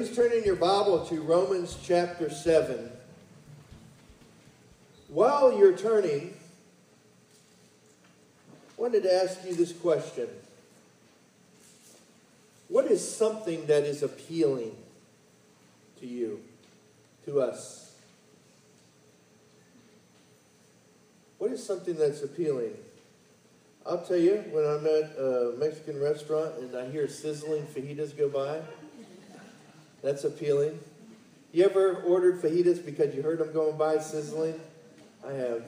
Please turn in your Bible to Romans chapter 7. While you're turning, I wanted to ask you this question. What is something that is appealing to you, to us? What is something that's appealing? I'll tell you, when I'm at a Mexican restaurant and I hear sizzling fajitas go by, that's appealing. You ever ordered fajitas because you heard them going by sizzling? I have.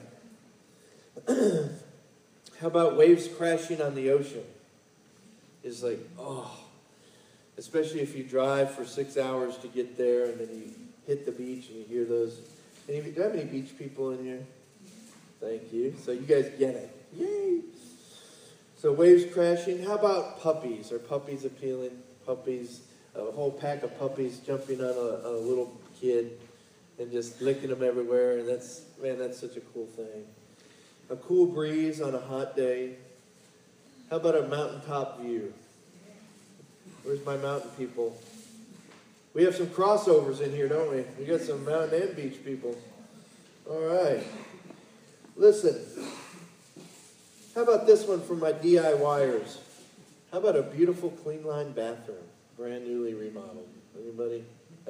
How about waves crashing on the ocean? It's like, oh. Especially if you drive for 6 hours to get there and then you hit the beach and you hear those. Do I have any beach people in here? Thank you. So you guys get it. Yay! So waves crashing. How about puppies? Are puppies appealing? Puppies, a whole pack of puppies jumping on a little kid and just licking them everywhere. And that's such a cool thing. A cool breeze on a hot day. How about a mountaintop view? Where's my mountain people? We have some crossovers in here, don't we? We got some mountain and beach people. All right. Listen. How about this one from my DIYers? How about a beautiful clean line bathroom? Brand newly remodeled. Anybody?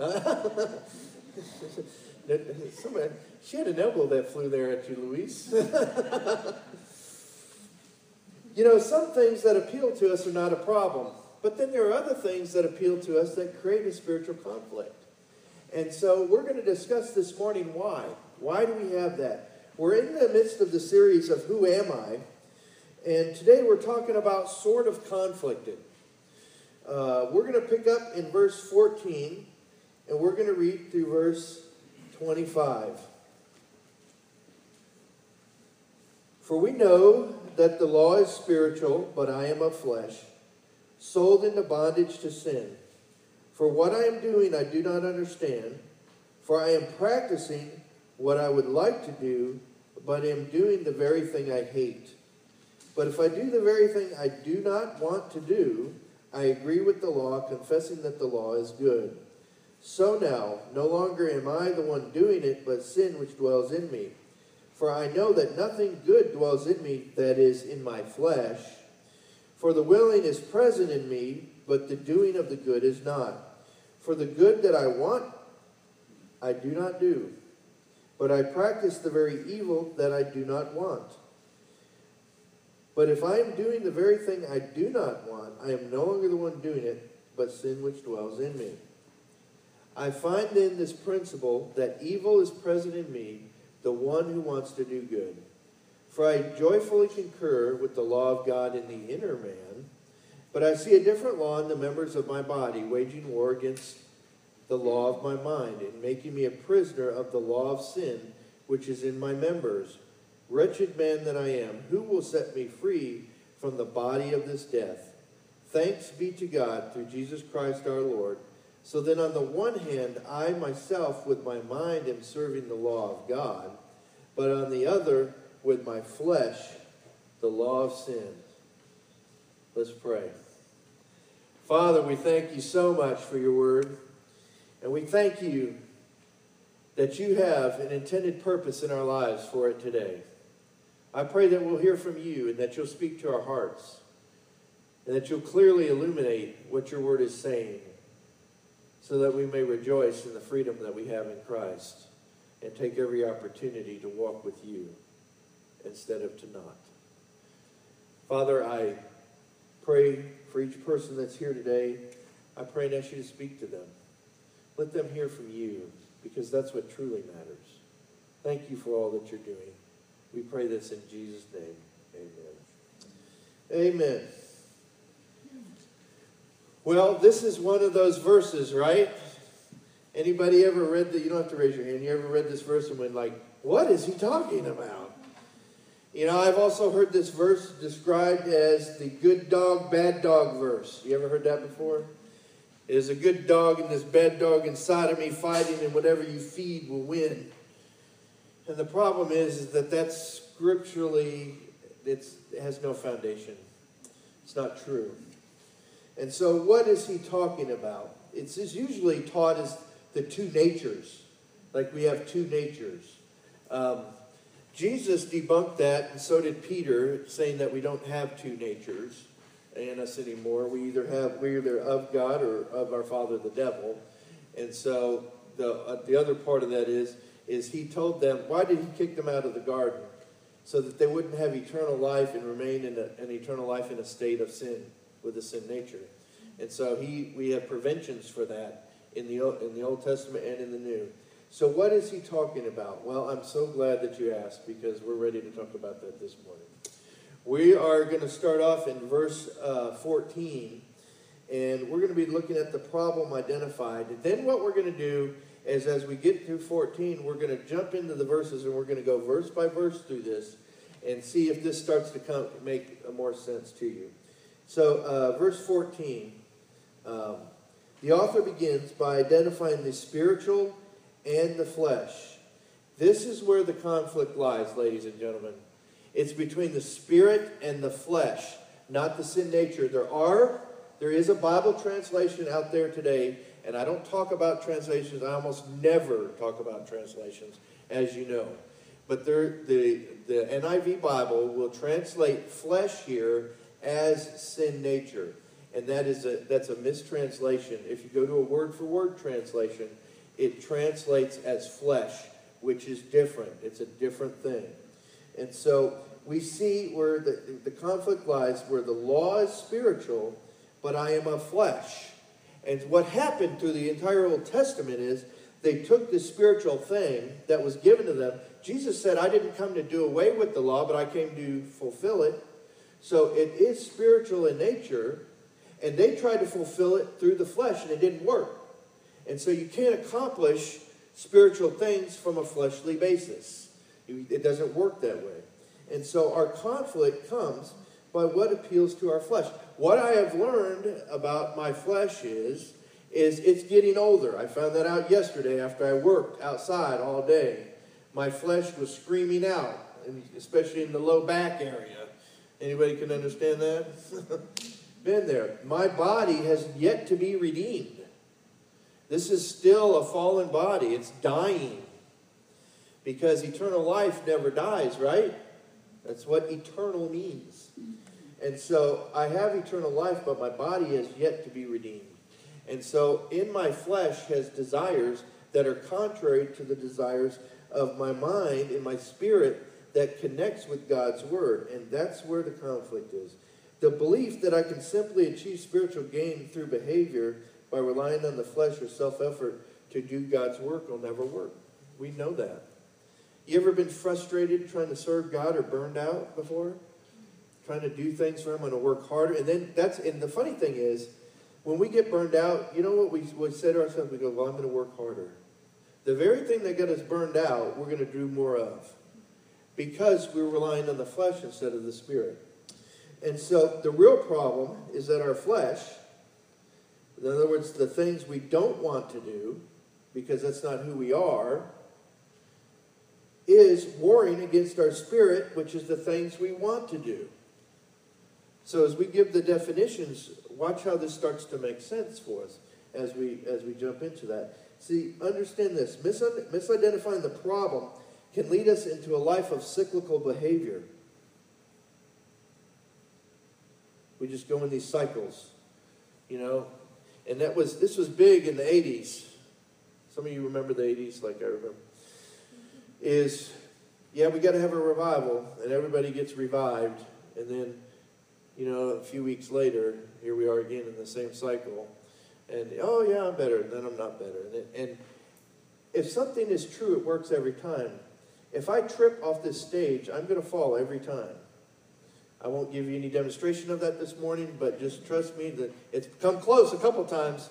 Somebody, she had an elbow that flew there at you, Luis. You know, some things that appeal to us are not a problem. But then there are other things that appeal to us that create a spiritual conflict. And so we're going to discuss this morning why. Why do we have that? We're in the midst of the series of Who Am I? And today we're talking about sort of conflicted. We're going to pick up in verse 14, and we're going to read through verse 25. For we know that the law is spiritual, but I am of flesh, sold into bondage to sin. For what I am doing I do not understand, for I am practicing what I would like to do, but am doing the very thing I hate. But if I do the very thing I do not want to do, I agree with the law, confessing that the law is good. So now, no longer am I the one doing it, but sin which dwells in me. For I know that nothing good dwells in me, that is, in my flesh. For the willing is present in me, but the doing of the good is not. For the good that I want, I do not do. But I practice the very evil that I do not want. But if I am doing the very thing I do not want, I am no longer the one doing it, but sin which dwells in me. I find then this principle, that evil is present in me, the one who wants to do good. For I joyfully concur with the law of God in the inner man, but I see a different law in the members of my body, waging war against the law of my mind, and making me a prisoner of the law of sin, which is in my members. Wretched man that I am, who will set me free from the body of this death? Thanks be to God through Jesus Christ our Lord. So then on the one hand, I myself with my mind am serving the law of God, but on the other, with my flesh, the law of sin. Let's pray. Father, we thank you so much for your word. And we thank you that you have an intended purpose in our lives for it today. I pray that we'll hear from you and that you'll speak to our hearts. And that you'll clearly illuminate what your word is saying, so that we may rejoice in the freedom that we have in Christ and take every opportunity to walk with you instead of to not. Father, I pray for each person that's here today. I pray and ask you to speak to them. Let them hear from you, because that's what truly matters. Thank you for all that you're doing. We pray this in Jesus' name. Amen. Amen. Well, this is one of those verses, right? Anybody ever read you don't have to raise your hand. You ever read this verse and went like, what is he talking about? You know, I've also heard this verse described as the good dog, bad dog verse. You ever heard that before? There's a good dog and this bad dog inside of me fighting, and whatever you feed will win. And the problem is that that's scripturally, it has no foundation. It's not true. And so what is he talking about? it's usually taught as the two natures. Like we have two natures. Jesus debunked that, and so did Peter, saying that we don't have two natures in us anymore. We're either of God or of our father, the devil. And so the other part of that is he told them, why did he kick them out of the garden? So that they wouldn't have eternal life and remain in an eternal life in a state of sin, with a sin nature. And so we have preventions for that in the Old Testament and in the New. So what is he talking about? Well, I'm so glad that you asked, because we're ready to talk about that this morning. We are going to start off in verse 14, and we're going to be looking at the problem identified. And then what we're going to do is, as we get through 14, we're going to jump into the verses, and we're going to go verse by verse through this and see if this starts to make more sense to you. So verse 14, the author begins by identifying the spiritual and the flesh. This is where the conflict lies, ladies and gentlemen. It's between the spirit and the flesh, not the sin nature. There is a Bible translation out there today, and I don't talk about translations. I almost never talk about translations, as you know. But the NIV Bible will translate flesh here as sin nature. And that's a mistranslation. If you go to a word-for-word translation, it translates as flesh, which is different. It's a different thing. And so we see where the conflict lies, where the law is spiritual, but I am of flesh. And what happened through the entire Old Testament is they took this spiritual thing that was given to them. Jesus said, I didn't come to do away with the law, but I came to fulfill it. So it is spiritual in nature, and they tried to fulfill it through the flesh, and it didn't work. And so you can't accomplish spiritual things from a fleshly basis. It doesn't work that way. And so our conflict comes by what appeals to our flesh. What I have learned about my flesh is it's getting older. I found that out yesterday after I worked outside all day. My flesh was screaming out, especially in the low back area. Anybody can understand that? Been there. My body has yet to be redeemed. This is still a fallen body. It's dying. Because eternal life never dies, right? That's what eternal means. And so I have eternal life, but my body has yet to be redeemed. And so in my flesh has desires that are contrary to the desires of my mind and my spirit that connects with God's word. And that's where the conflict is. The belief that I can simply achieve spiritual gain through behavior by relying on the flesh or self-effort to do God's work will never work. We know that. You ever been frustrated trying to serve God or burned out before? Trying to do things for Him and to work harder? And the funny thing is, when we get burned out, you know what we say to ourselves? We go, well, I'm going to work harder. The very thing that got us burned out, we're going to do more of. Because we're relying on the flesh instead of the spirit. And so the real problem is that our flesh, in other words, the things we don't want to do, because that's not who we are, is warring against our spirit, which is the things we want to do. So as we give the definitions, watch how this starts to make sense for us as we jump into that. See, understand this. Misidentifying the problem can lead us into a life of cyclical behavior. We just go in these cycles, you know. And this was big in the 80s. Some of you remember the 80s like I remember. We got to have a revival, and everybody gets revived. And then, a few weeks later, here we are again in the same cycle. And, oh, yeah, I'm better. And then I'm not better. And if something is true, it works every time. If I trip off this stage, I'm going to fall every time. I won't give you any demonstration of that this morning, but just trust me that it's come close a couple times.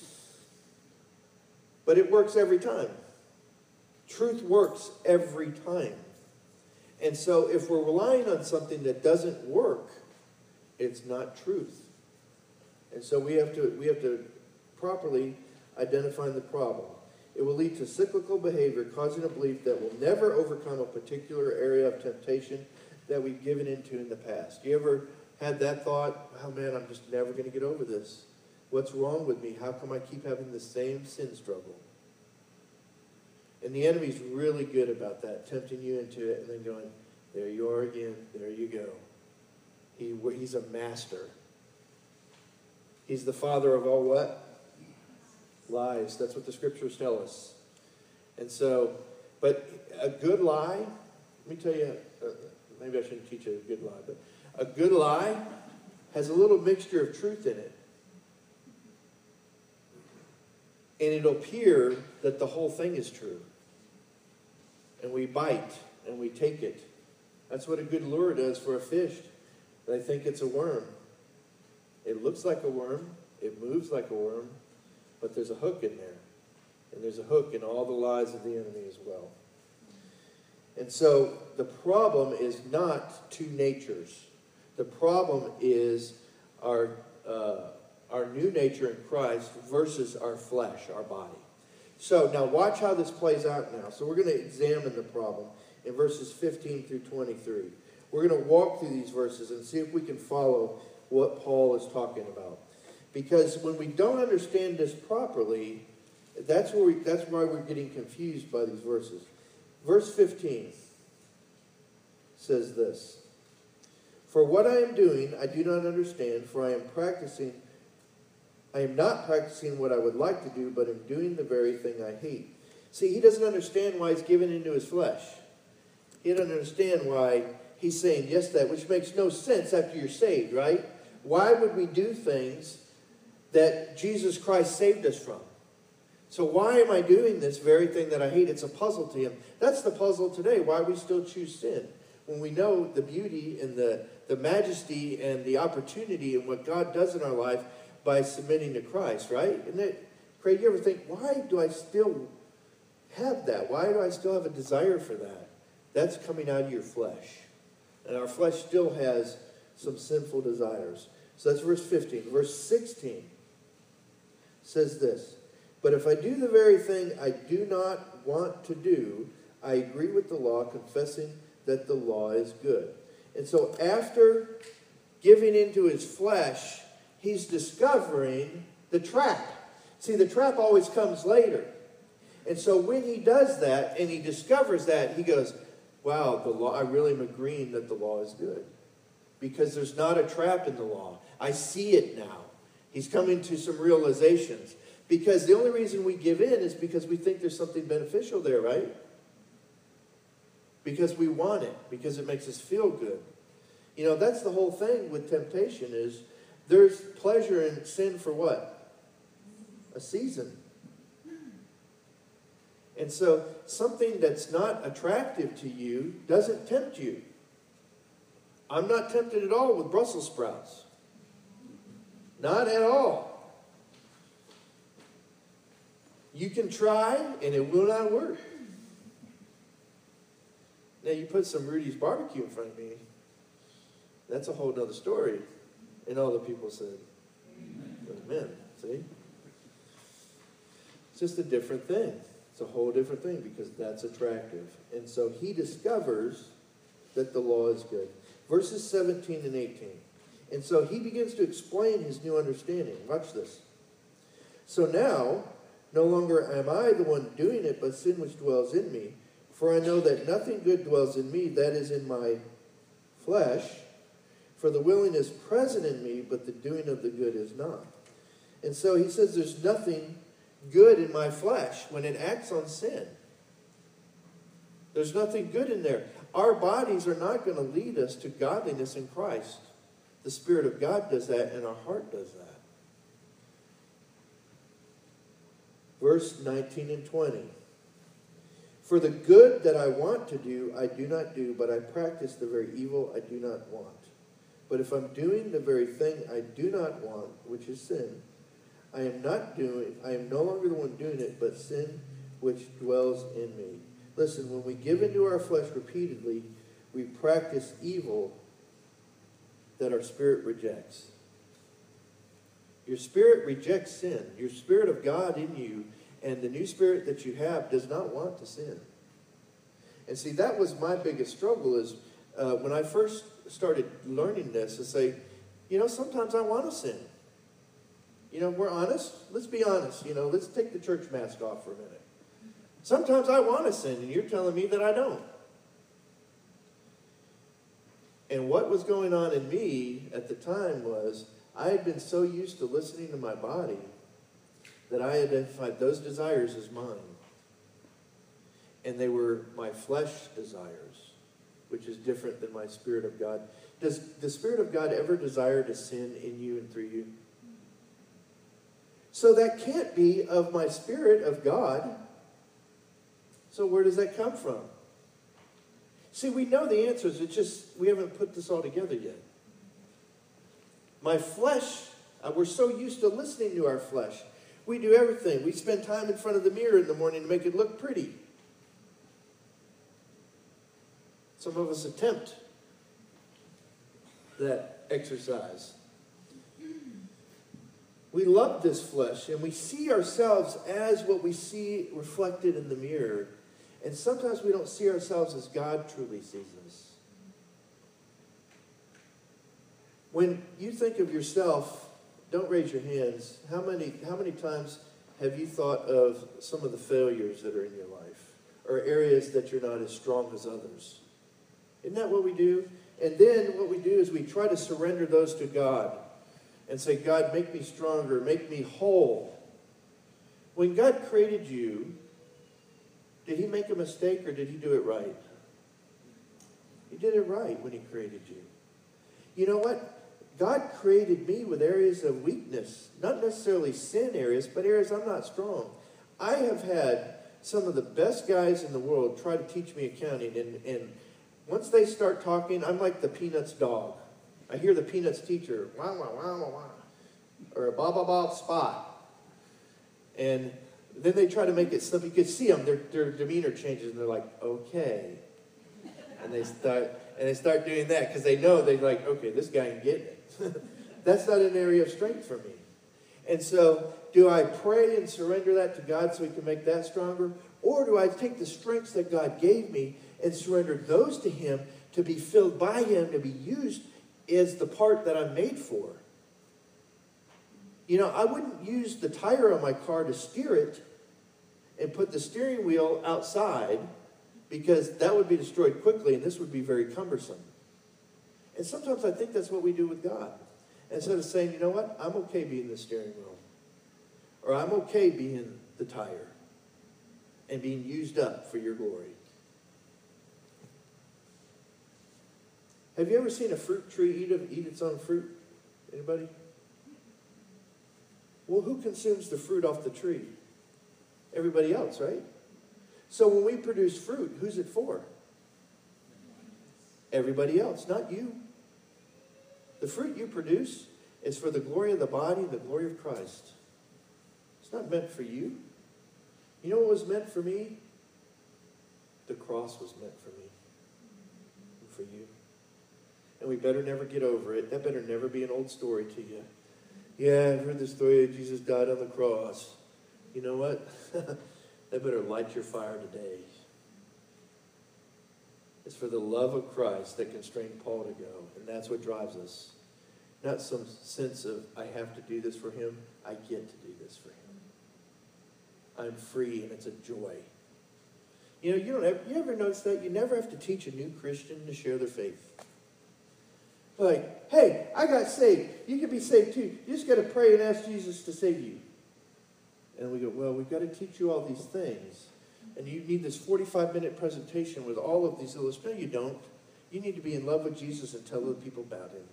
But it works every time. Truth works every time. And so if we're relying on something that doesn't work, it's not truth. And so we have to properly identify the problem. It will lead to cyclical behavior, causing a belief that will never overcome a particular area of temptation that we've given into in the past. You ever had that thought, oh man, I'm just never going to get over this? What's wrong with me? How come I keep having the same sin struggle? And the enemy's really good about that, tempting you into it and then going, there you are again, there you go. He's a master. He's the father of all what? Lies. That's what the scriptures tell us. And so, but a good lie, let me tell you, maybe I shouldn't teach you a good lie, but a good lie has a little mixture of truth in it. And it'll appear that the whole thing is true. And we bite and we take it. That's what a good lure does for a fish. They think it's a worm. It looks like a worm. It moves like a worm. But there's a hook in there. And there's a hook in all the lies of the enemy as well. And so the problem is not two natures. The problem is our new nature in Christ versus our flesh, our body. So now watch how this plays out now. So we're going to examine the problem in verses 15 through 23. We're going to walk through these verses and see if we can follow what Paul is talking about. Because when we don't understand this properly, that's why we're getting confused by these verses. Verse 15 says this: "For what I am doing, I do not understand, for I am not practicing what I would like to do, but am doing the very thing I hate." See, he doesn't understand why he's given into his flesh. He doesn't understand why he's saying yes to that, which makes no sense after you're saved, right? Why would we do things that Jesus Christ saved us from? So why am I doing this very thing that I hate? It's a puzzle to him. That's the puzzle today, why we still choose sin. When we know the beauty and the majesty and the opportunity and what God does in our life by submitting to Christ, right? And that, Craig, you ever think, why do I still have that? Why do I still have a desire for that? That's coming out of your flesh. And our flesh still has some sinful desires. So that's verse 15. Verse 16 says this: "But if I do the very thing I do not want to do, I agree with the law, confessing that the law is good." And so after giving into his flesh, he's discovering the trap. See, the trap always comes later. And so when he does that and he discovers that, he goes, wow, the law, I really am agreeing that the law is good. Because there's not a trap in the law. I see it now. He's coming to some realizations. Because the only reason we give in is because we think there's something beneficial there, right? Because we want it. Because it makes us feel good. You know, that's the whole thing with temptation is there's pleasure in sin for what? A season. And so something that's not attractive to you doesn't tempt you. I'm not tempted at all with Brussels sprouts. Not at all. You can try and it will not work. Now you put some Rudy's barbecue in front of me, that's a whole nother story. And all the people said, amen. See? It's just a different thing. It's a whole different thing because that's attractive. And so he discovers that the law is good. Verses 17 and 18. And so he begins to explain his new understanding. Watch this. "So now, no longer am I the one doing it, but sin which dwells in me. For I know that nothing good dwells in me, that is in my flesh. For the willing is present in me, but the doing of the good is not." And so he says there's nothing good in my flesh when it acts on sin. There's nothing good in there. Our bodies are not going to lead us to godliness in Christ. The Spirit of God does that, and our heart does that. Verse 19 and 20. "For the good that I want to do, I do not do, but I practice the very evil I do not want. But if I'm doing the very thing I do not want, which is sin, I am no longer the one doing it, but sin which dwells in me." Listen, when we give into our flesh repeatedly, we practice evil that our spirit rejects. Your spirit rejects sin. Your Spirit of God in you and the new spirit that you have does not want to sin. And see, that was my biggest struggle is when I first started learning this, to say, sometimes I want to sin. You know, we're honest. Let's be honest. You know, let's take the church mask off for a minute. Sometimes I want to sin, and you're telling me that I don't. And what was going on in me at the time was I had been so used to listening to my body that I identified those desires as mine. And they were my flesh desires, which is different than my Spirit of God. Does the Spirit of God ever desire to sin in you and through you? So that can't be of my Spirit of God. So where does that come from? See, we know the answers. It's just we haven't put this all together yet. My flesh, we're so used to listening to our flesh. We do everything. We spend time in front of the mirror in the morning to make it look pretty. Some of us attempt that exercise. We love this flesh, and we see ourselves as what we see reflected in the mirror. And sometimes we don't see ourselves as God truly sees us. When you think of yourself, don't raise your hands. How many times have you thought of some of the failures that are in your life? Or areas that you're not as strong as others? Isn't that what we do? And then what we do is we try to surrender those to God. And say, God, make me stronger. Make me whole. When God created you, did he make a mistake or did he do it right? He did it right when he created you. You know what? God created me with areas of weakness. Not necessarily sin areas, but areas I'm not strong. I have had some of the best guys in the world try to teach me accounting. And once they start talking, I'm like the Peanuts dog. I hear the Peanuts teacher, wah, wah, wah, wah, wah, or a blah, blah, blah, spot. And then they try to make it slip. You could see them, their demeanor changes, and they're like, okay. And they start doing that because they know they're like, okay, this guy can get it. That's not an area of strength for me. And so, do I pray and surrender that to God so he can make that stronger? Or do I take the strengths that God gave me and surrender those to him to be filled by him, to be used is the part that I'm made for? You know, I wouldn't use the tire on my car to steer it and put the steering wheel outside because that would be destroyed quickly and this would be very cumbersome. And sometimes I think that's what we do with God. Instead of saying, you know what, I'm okay being the steering wheel. Or I'm okay being the tire and being used up for your glory. Have you ever seen a fruit tree eat its own fruit? Anybody? Well, who consumes the fruit off the tree? Everybody else, right? So when we produce fruit, who's it for? Everybody else, not you. The fruit you produce is for the glory of the body and the glory of Christ. It's not meant for you. You know what was meant for me? The cross was meant for me and for you. And we better never get over it. That better never be an old story to you. Yeah, I've heard the story of Jesus died on the cross. You know what? That better light your fire today. It's for the love of Christ that constrained Paul to go. And that's what drives us. Not some sense of, I have to do this for him. I get to do this for him. I'm free and it's a joy. You know, you ever notice that? You never have to teach a new Christian to share their faith. Like, hey, I got saved. You can be saved too. You just got to pray and ask Jesus to save you. And we go, well, we've got to teach you all these things. And you need this 45-minute presentation with all of these illustrations. No, you don't. You need to be in love with Jesus and tell other people about him.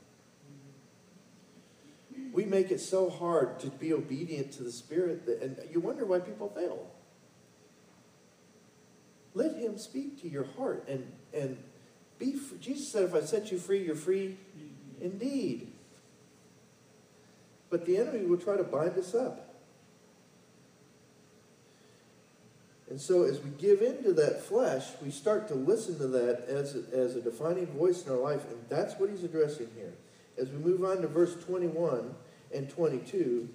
We make it so hard to be obedient to the Spirit, and you wonder why people fail. Let him speak to your heart and be free. Jesus said, if I set you free, you're free indeed. But the enemy will try to bind us up. And so as we give into that flesh, we start to listen to that as a defining voice in our life, and that's what he's addressing here. As we move on to verse 21 and 22,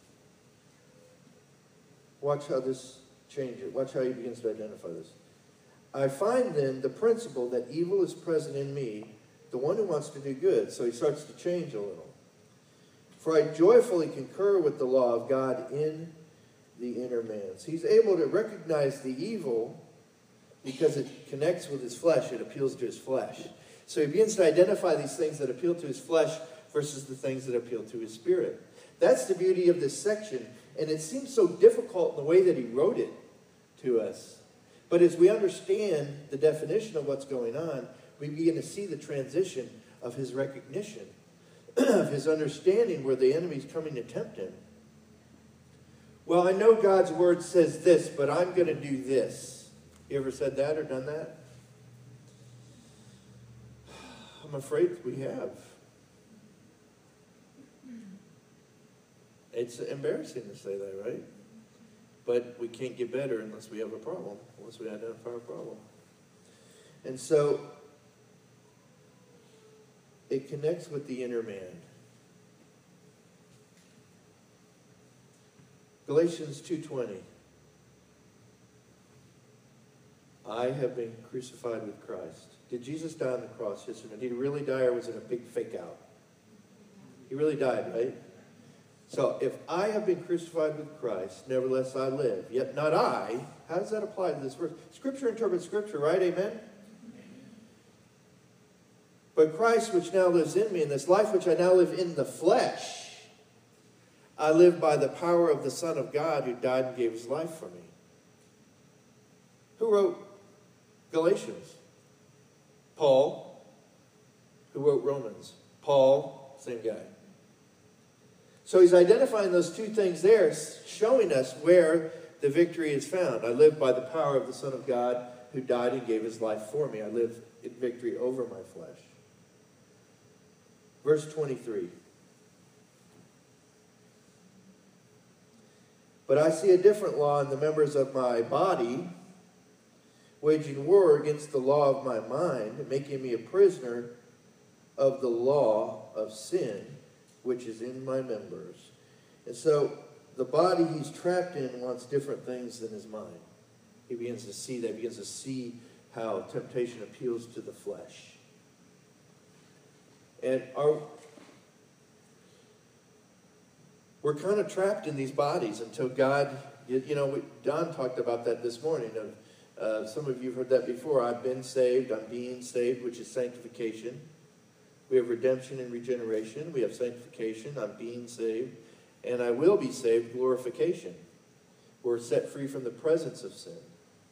watch how this changes. Watch how he begins to identify this. I find then the principle that evil is present in me, the one who wants to do good. So he starts to change a little. For I joyfully concur with the law of God in the inner man. So he's able to recognize the evil because it connects with his flesh. It appeals to his flesh. So he begins to identify these things that appeal to his flesh versus the things that appeal to his spirit. That's the beauty of this section. And it seems so difficult in the way that he wrote it to us. But as we understand the definition of what's going on, we begin to see the transition of his recognition, of his understanding where the enemy's coming to tempt him. Well, I know God's word says this, but I'm going to do this. You ever said that or done that? I'm afraid we have. It's embarrassing to say that, right? But we can't get better unless we have a problem, unless we identify a problem. And so, it connects with the inner man. Galatians 2:20. I have been crucified with Christ. Did Jesus die on the cross? Yes or no? Did he really die, or was it a big fake out? He really died, right? So if I have been crucified with Christ, nevertheless I live. Yet not I. How does that apply to this verse? Scripture interprets Scripture, right? Amen? But Christ, which now lives in me, in this life which I now live in the flesh, I live by the power of the Son of God who died and gave his life for me. Who wrote Galatians? Paul. Who wrote Romans? Paul, same guy. So he's identifying those two things there, showing us where the victory is found. I live by the power of the Son of God who died and gave his life for me. I live in victory over my flesh. Verse 23. But I see a different law in the members of my body, waging war against the law of my mind, making me a prisoner of the law of sin, which is in my members. And so the body he's trapped in wants different things than his mind. He begins to see that. He begins to see how temptation appeals to the flesh. And we're kind of trapped in these bodies until God, Don talked about that this morning. Some of you have heard that before. I've been saved, I'm being saved, which is sanctification. We have redemption and regeneration. We have sanctification, I'm being saved. And I will be saved, glorification. We're set free from the presence of sin.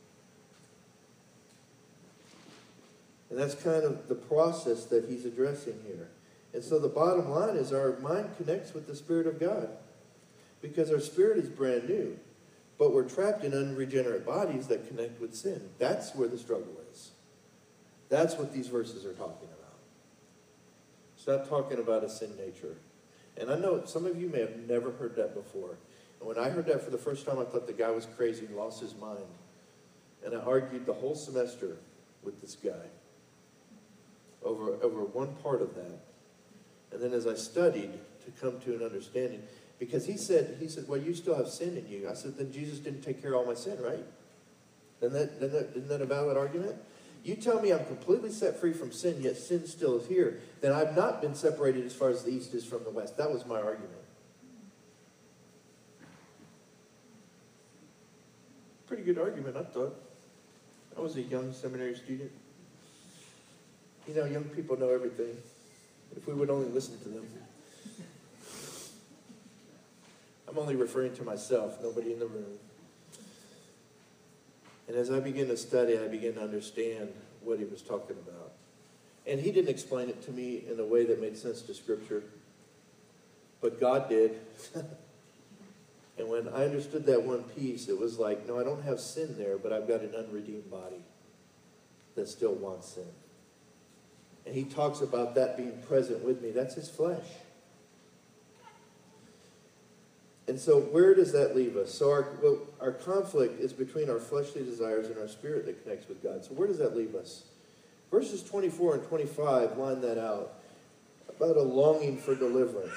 And that's kind of the process that he's addressing here. And so the bottom line is our mind connects with the Spirit of God. Because our spirit is brand new. But we're trapped in unregenerate bodies that connect with sin. That's where the struggle is. That's what these verses are talking about. It's not talking about a sin nature. And I know some of you may have never heard that before. And when I heard that for the first time, I thought the guy was crazy and lost his mind. And I argued the whole semester with this guy over one part of that. And then as I studied to come to an understanding, because he said, well, you still have sin in you. I said, then Jesus didn't take care of all my sin, right? Isn't that a valid argument? You tell me I'm completely set free from sin, yet sin still is here. Then I've not been separated as far as the east is from the west. That was my argument. Pretty good argument, I thought. I was a young seminary student. Young people know everything. If we would only listen to them. I'm only referring to myself, nobody in the room. And as I began to study, I began to understand what he was talking about. And he didn't explain it to me in a way that made sense to Scripture. But God did. And when I understood that one piece, it was like, no, I don't have sin there, but I've got an unredeemed body that still wants sin. And he talks about that being present with me. That's his flesh. And so where does that leave us? So our conflict is between our fleshly desires and our spirit that connects with God. So where does that leave us? Verses 24 and 25 line that out about a longing for deliverance.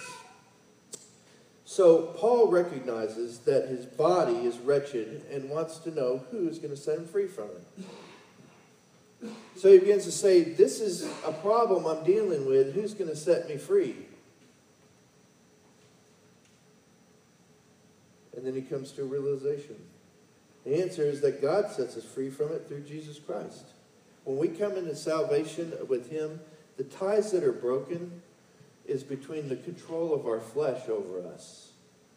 So Paul recognizes that his body is wretched and wants to know who is going to set him free from it. So he begins to say, this is a problem I'm dealing with. Who's going to set me free? then he comes to a realization. The answer is that God sets us free from it through Jesus Christ. When we come into salvation with him, the ties that are broken is between the control of our flesh over us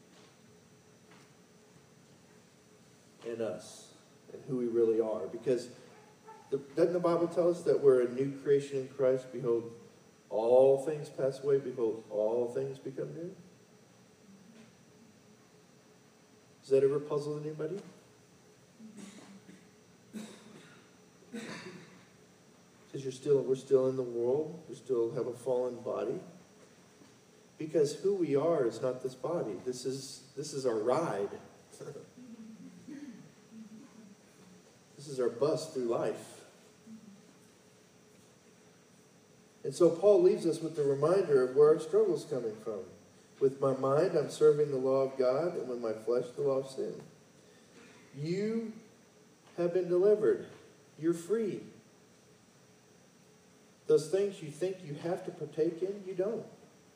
and us and who we really are. Because doesn't the Bible tell us that we're a new creation in Christ? Behold, all things pass away. Behold, all things become new. Does that ever puzzle anybody? Because we're still in the world. We still have a fallen body. Because who we are is not this body. This is our ride. This is our bus through life. And so Paul leaves us with the reminder of where our struggle's coming from. With my mind, I'm serving the law of God, and with my flesh, the law of sin. You have been delivered. You're free. Those things you think you have to partake in, you don't.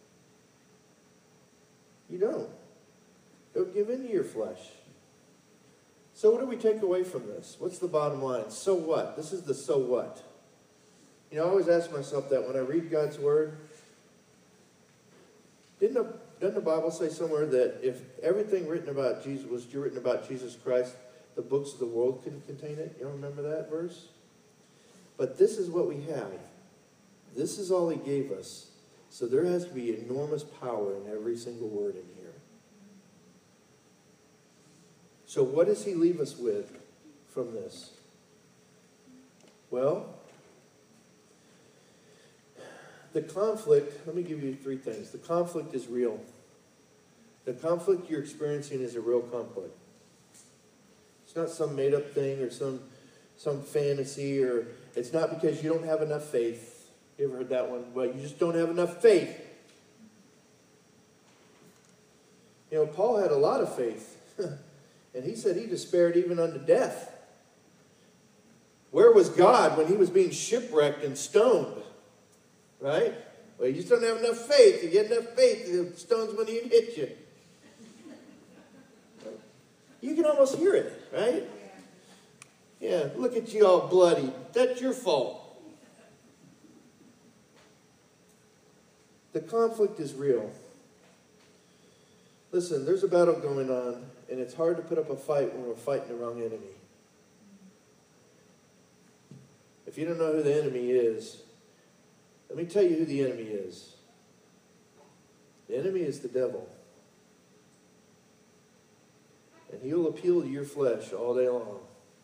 You don't. Don't give in to your flesh. So what do we take away from this? What's the bottom line? So what? This is the so what. You know, I always ask myself that when I read God's word. Doesn't the Bible say somewhere that if everything written about Jesus was written about Jesus Christ, the books of the world couldn't contain it? You remember that verse? But this is what we have. This is all he gave us. So there has to be enormous power in every single word in here. So what does he leave us with from this? Well, the conflict, let me give you 3 things. The conflict is real. The conflict you're experiencing is a real conflict. It's not some made-up thing or some fantasy, or it's not because you don't have enough faith. You ever heard that one? Well, you just don't have enough faith. You know, Paul had a lot of faith. And he said he despaired even unto death. Where was God when he was being shipwrecked and stoned? Right? Well, you just don't have enough faith. You get enough faith, the stones wouldn't even hit you. You can almost hear it, right? Yeah, look at you all bloody. That's your fault. The conflict is real. Listen, there's a battle going on, and it's hard to put up a fight when we're fighting the wrong enemy. If you don't know who the enemy is, let me tell you who the enemy is. The enemy is the devil. And he will appeal to your flesh all day long,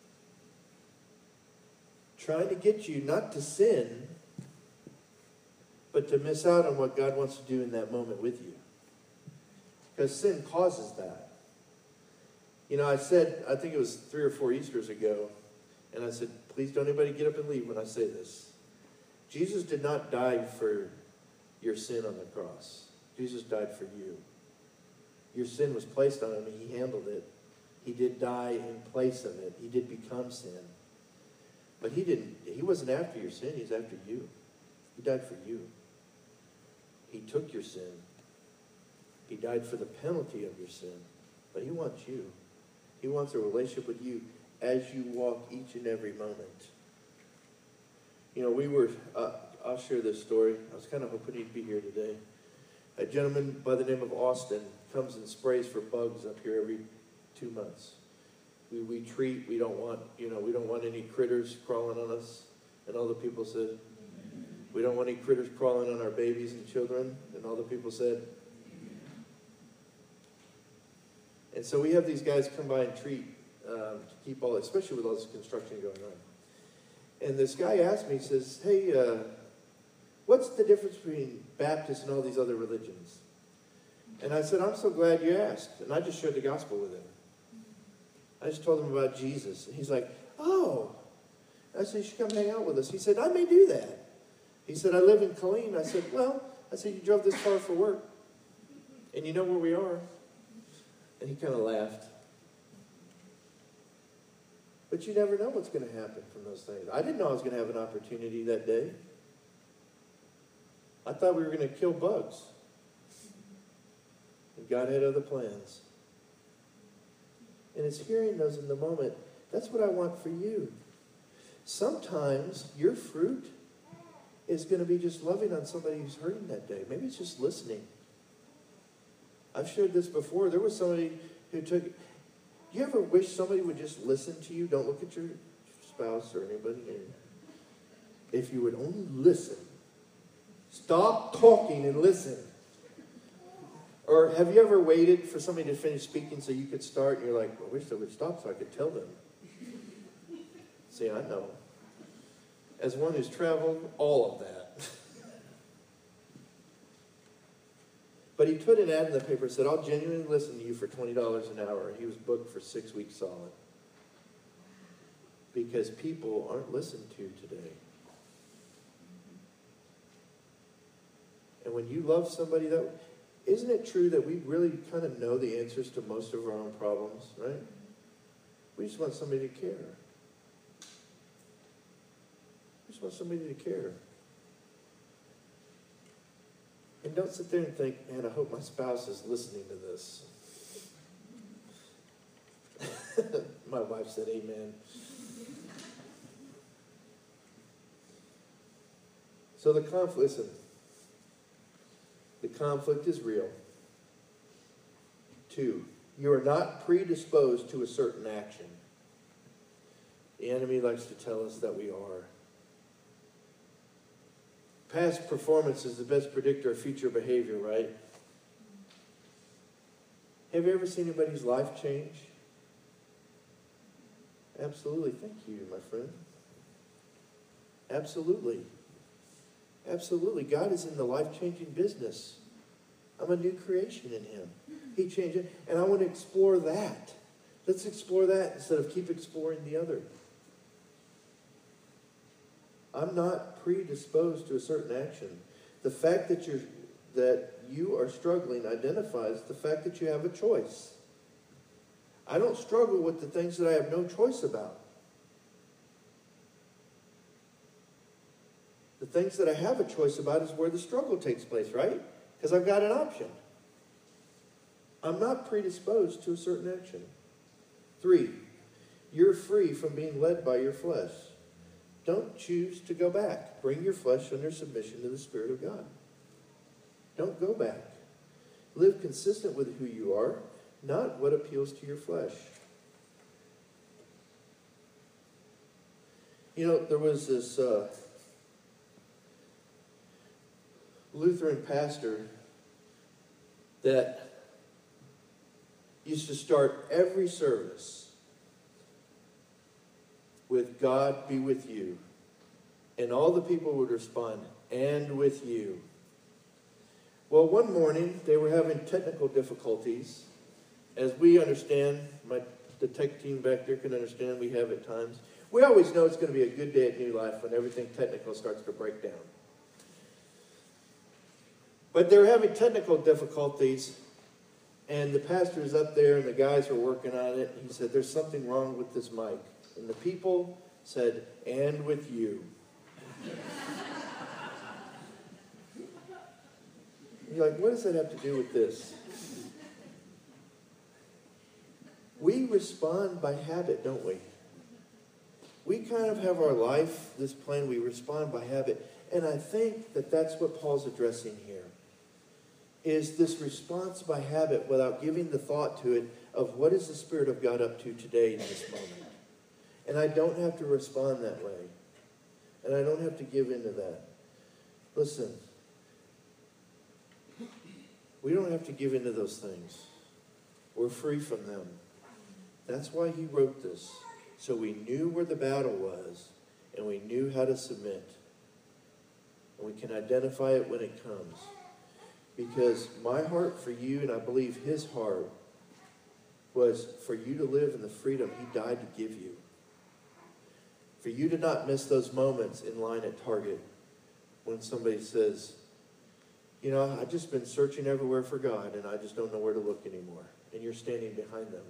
trying to get you not to sin, but to miss out on what God wants to do in that moment with you. Because sin causes that. You know, I said, I think it was 3 or 4 Easters ago, and I said, please don't anybody get up and leave when I say this. Jesus did not die for your sin on the cross. Jesus died for you. Your sin was placed on him, and he handled it. He did die in place of it. He did become sin. But he wasn't after your sin, he's after you. He died for you. He took your sin. He died for the penalty of your sin. But he wants you. He wants a relationship with you as you walk each and every moment. You know, I'll share this story. I was kind of hoping he'd be here today. A gentleman by the name of Austin comes and sprays for bugs up here every 2 months. We treat, we don't want any critters crawling on us. And all the people said, we don't want any critters crawling on our babies and children. And all the people said, and so we have these guys come by and treat to keep all, especially with all this construction going on. And this guy asked me, he says, hey, what's the difference between Baptists and all these other religions? And I said, I'm so glad you asked. And I just shared the gospel with him. I just told him about Jesus. And he's like, oh. I said, you should come hang out with us. He said, I may do that. He said, I live in Killeen. I said, well, you drove this far for work. And you know where we are. And he kind of laughed. But you never know what's going to happen from those things. I didn't know I was going to have an opportunity that day. I thought we were going to kill bugs. And God had other plans. And it's hearing those in the moment. That's what I want for you. Sometimes your fruit is going to be just loving on somebody who's hurting that day. Maybe it's just listening. I've shared this before. There was somebody who took... Do you ever wish somebody would just listen to you? Don't look at your spouse or anybody. If you would only listen. Stop talking and listen. Or have you ever waited for somebody to finish speaking so you could start, and you're like, I wish they would stop so I could tell them. See, I know. As one who's traveled, all of that. But he put an ad in the paper and said, I'll genuinely listen to you for $20 an hour. And he was booked for 6 weeks solid. Because people aren't listened to today. And when you love somebody, isn't it true that we really kind of know the answers to most of our own problems, right? We just want somebody to care. We just want somebody to care. And don't sit there and think, man, I hope my spouse is listening to this. My wife said amen. So the conflict, listen. The conflict is real. 2, you are not predisposed to a certain action. The enemy likes to tell us that we are. Past performance is the best predictor of future behavior, right? Have you ever seen anybody's life change? Absolutely. Thank you, my friend. Absolutely. Absolutely. God is in the life-changing business. I'm a new creation in him. He changed it. And I want to explore that. Let's explore that instead of keep exploring the other. I'm not predisposed to a certain action. The fact that you are struggling identifies the fact that you have a choice. I don't struggle with the things that I have no choice about. The things that I have a choice about is where the struggle takes place, right? Because I've got an option. I'm not predisposed to a certain action. 3, you're free from being led by your flesh. Don't choose to go back. Bring your flesh under submission to the Spirit of God. Don't go back. Live consistent with who you are, not what appeals to your flesh. You know, there was this Lutheran pastor that used to start every service with God be with you. And all the people would respond, and with you. Well, one morning they were having technical difficulties. As we understand, the tech team back there can understand we have at times. We always know it's going to be a good day at New Life when everything technical starts to break down. But they were having technical difficulties, and the pastor is up there, and the guys are working on it. He said, there's something wrong with this mic. And the people said, and with you. You're like, what does that have to do with this? We respond by habit, don't we? We kind of have our life, this plan, we respond by habit. And I think that that's what Paul's addressing here, is this response by habit without giving the thought to it of what is the Spirit of God up to today in this moment. And I don't have to respond that way. And I don't have to give into that. Listen, we don't have to give into those things. We're free from them. That's why he wrote this. So we knew where the battle was, and we knew how to submit. And we can identify it when it comes. Because my heart for you, and I believe his heart, was for you to live in the freedom he died to give you. For you to not miss those moments in line at Target when somebody says, you know, I've just been searching everywhere for God, and I just don't know where to look anymore. And you're standing behind them.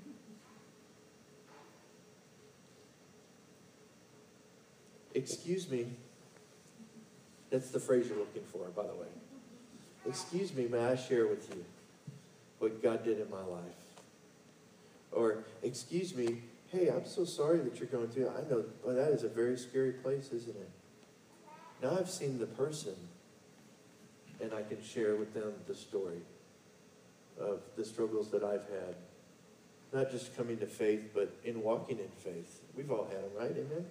Excuse me. That's the phrase you're looking for, by the way. Excuse me, may I share with you what God did in my life? Or, excuse me, hey, I'm so sorry that you're going through it. I know, well, that is a very scary place, isn't it? Now I've seen the person, and I can share with them the story of the struggles that I've had. Not just coming to faith, but in walking in faith. We've all had them, right? Amen?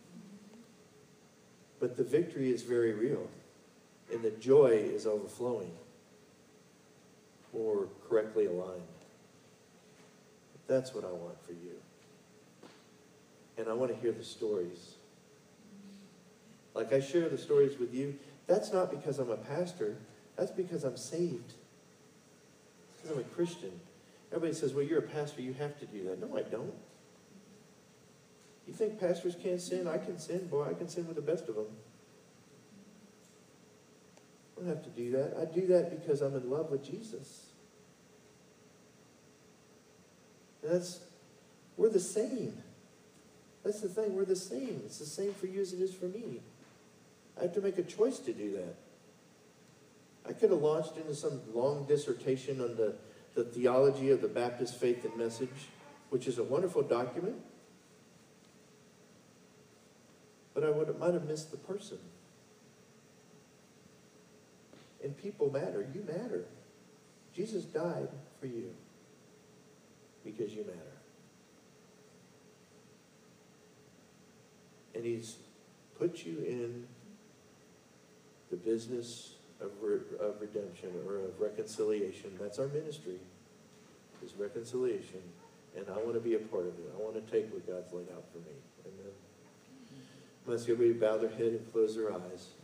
But the victory is very real, and the joy is overflowing when we're correctly aligned. That's what I want for you. And I want to hear the stories. Like I share the stories with you, that's not because I'm a pastor. That's because I'm saved. Because I'm a Christian. Everybody says, well, you're a pastor, you have to do that. No, I don't. You think pastors can't sin? I can sin. Boy, I can sin with the best of them. I don't have to do that. I do that because I'm in love with Jesus. And we're the same. That's the thing, we're the same. It's the same for you as it is for me. I have to make a choice to do that. I could have launched into some long dissertation on the theology of the Baptist faith and message, which is a wonderful document. But I might have missed the person. And people matter. You matter. Jesus died for you because you matter. And he's put you in the business of redemption or of reconciliation. That's our ministry, is reconciliation. And I want to be a part of it. I want to take what God's laid out for me. Amen. Let's everybody bow their head and close their eyes.